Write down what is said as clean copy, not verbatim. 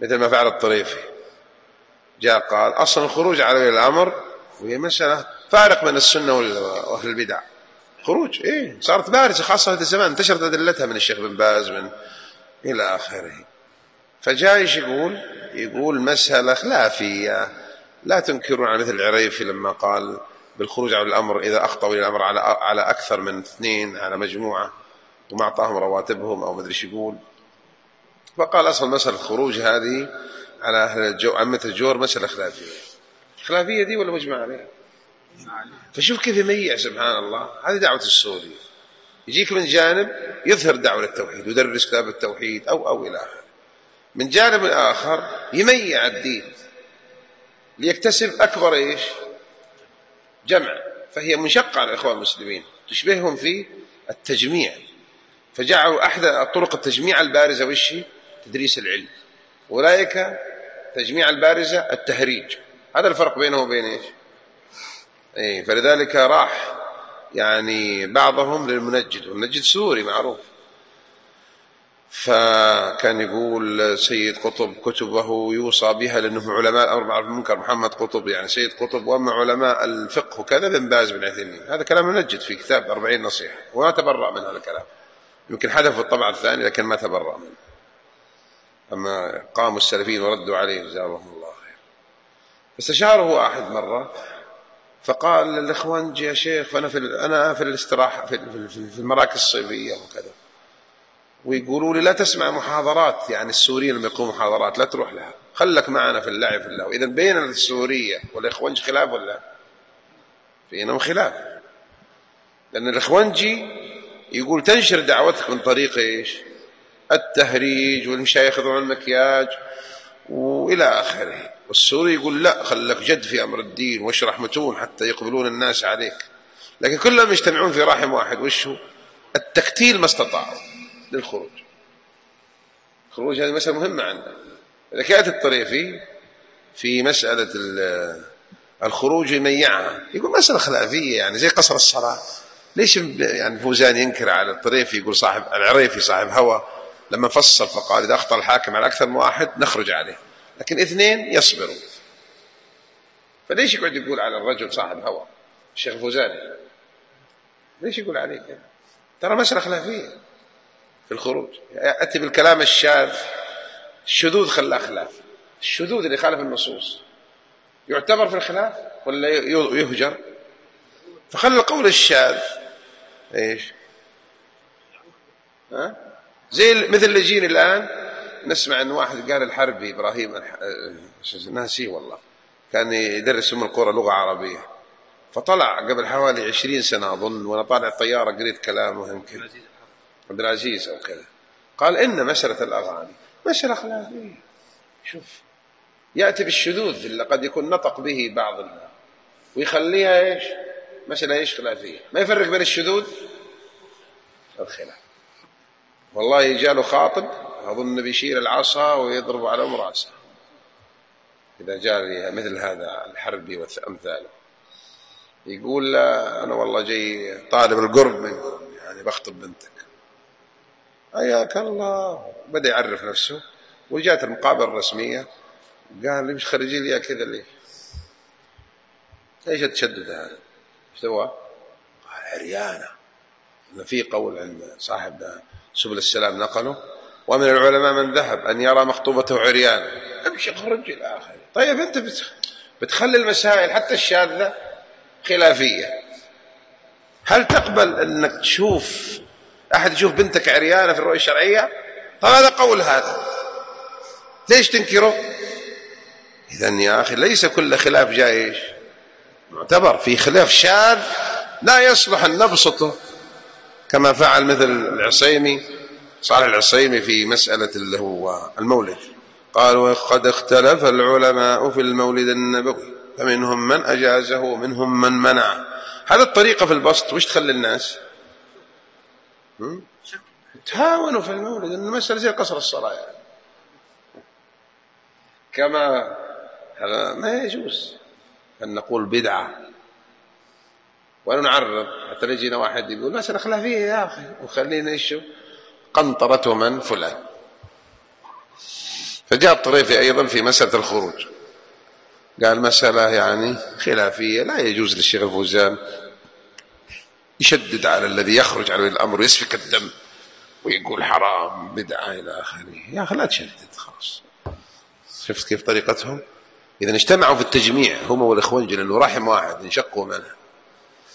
مثل ما فعل الطريفي، جاء قال أصلا الخروج على ولي الأمر وهي مسألة فارق بين السنة وأهل البدع. خروج صارت بارزة خاصة في الزمان، انتشرت أدلتها من الشيخ بن باز من إلى آخره. فجايش يقول مسألة خلافية، لا تنكرون على مثل العريفي لما قال بالخروج على الأمر إذا أخطأ ولي الأمر على أكثر من 2 على مجموعة وما أعطاهم رواتبهم أو مدري يقول. فقال أصل مسألة الخروج هذه على أهل عامة الجور مسألة خلافية دي ولا مجمع عليها؟ فشوف كيف يميع سبحان الله. هذه دعوة السوري، يجيك من جانب يظهر دعوة التوحيد ويدرس كتاب التوحيد أو إلى آخره، من جانب آخر يميع الدين ليكتسب أكبر جمع. فهي منشقة على الإخوان المسلمين، تشبههم في التجميع، فجعلوا أحد طرق التجميع البارزة وشي تدريس العلم، أولئك تجميع البارزة التهريج. هذا الفرق بينه وبين فلذلك راح بعضهم للمنجد، والمنجد سوري معروف. فكان يقول سيد قطب كتبه يوصى بها لأنهم علماء الأمر بالمعروف والمنكر، محمد قطب سيد قطب، وأما علماء الفقه وكذا بن باز بن عثيمين. هذا كلام منجد في كتاب 40 نصيحة، وما تبرأ من هذا الكلام، يمكن حذف الطبعة الثانية لكن ما تبرأ منه. أما قاموا السلفيين وردوا عليه جزاهم الله خير. فاستشاره واحد مرة فقال للإخوان يا شيخ أنا في الاستراحة في المراكز الصيفية وكذا، ويقولوا لي لا تسمع محاضرات، السوريين لما يقوموا محاضرات لا تروح لها، خلك معنا في اللعب في الله. إذا بين السورية والإخوانج خلاف ولا بينهم خلاف؟ لأن الإخوانجي يقول تنشر دعوتك من طريق التهريج والمشايخ يخذون المكياج وإلى آخره، والسوري يقول لا خلك جد في أمر الدين واشرح متون حتى يقبلون الناس عليك. لكن كلهم يجتمعون في رحم واحد، وشو التكتيل ما استطاعوا للخروج. الخروج هذه مسألة مهمة عندنا. ذكاءة الطريفي في مسألة الخروج يميعها، يقول مسألة خلافية زي قصر الصلاة. ليش فوزان ينكر على الطريفي، يقول صاحب العريفي صاحب هوى لما فصل فقال إذا أخطأ الحاكم على أكثر من واحد نخرج عليه، لكن 2 يصبروا. فليش يقعد يقول على الرجل صاحب هوى الشيخ فوزاني؟ ليش يقول عليه كذا؟ ترى مسألة خلافية في الخروج. أتي بالكلام الشاذ، الشذوذ خلاه خلاف. الشذوذ اللي خالف النصوص يعتبر في الخلاف ولا يهجر؟ فخلى القول الشاذ زي مثل اللي يجيني الآن نسمع أن واحد قال الحربي إبراهيم ناسي والله، كان يدرس القرى لغة عربية، فطلع قبل حوالي 20 سنة أظن، وأنا طالع الطيارة قريت كلامه يمكن عبد العزيز أو كذا، قال إن مسألة الأغاني مسألة خلافية. شوف يأتي بالشذوذ اللي قد يكون نطق به بعض الناس ويخليها مسألة خلافية، ما يفرق بين الشذوذ والخلاف. والله جاله خاطب أظن بيشيل العصا ويضرب على رأسه إذا جاء مثل هذا الحربي وأمثاله، يقول لا أنا والله جاي طالب القرب منكم بخطب بنتك. حياك الله. بدأ يعرف نفسه، وجاءت المقابلة الرسمية قال لي مش خرجي لي كذا ليه؟ ايش التشدد هذا؟ ايش سوى؟ قال عريانة. في قول عند صاحب سبل السلام نقله ومن العلماء من ذهب أن يرى مخطوبته عريانة. امشي خرج إلى آخره. طيب أنت بتخلي المسائل حتى الشاذة خلافية. هل تقبل أنك تشوف أحد يشوف بنتك عريانة في الرؤية الشرعية؟ طب هذا قول هذا، ليش تنكره؟ إذن يا أخي ليس كل خلاف جائز معتبر، في خلاف شاذ لا يصلح أن نبسطه كما فعل مثل العصيمي صالح العصيمي في مسألة اللي هو المولد، قال وقد اختلف العلماء في المولد النبوي فمنهم من أجازه ومنهم من منعه. هذا الطريقة في البسط وش تخلي الناس تهاونوا في المولد، إن المسألة زي قصر الصلاة كما هذا ما يجوز أن نقول بدعة ولا نعرض حتى يجينا واحد يقول مسألة خلافية يا أخي وخلينا نشوف قنطرته من فلان. فجاء الطريفي أيضا في مسألة الخروج، قال مسألة يعني خلافية، لا يجوز للشيخ الفوزان يشدد على الذي يخرج على الأمر ويسفك الدم ويقول حرام بدعة إلى آخره. يا أخي لا تشدد خلاص. شفت كيف طريقتهم؟ إذا اجتمعوا في التجميع هم والإخوان، لأنه رحم واحد انشقوا منه.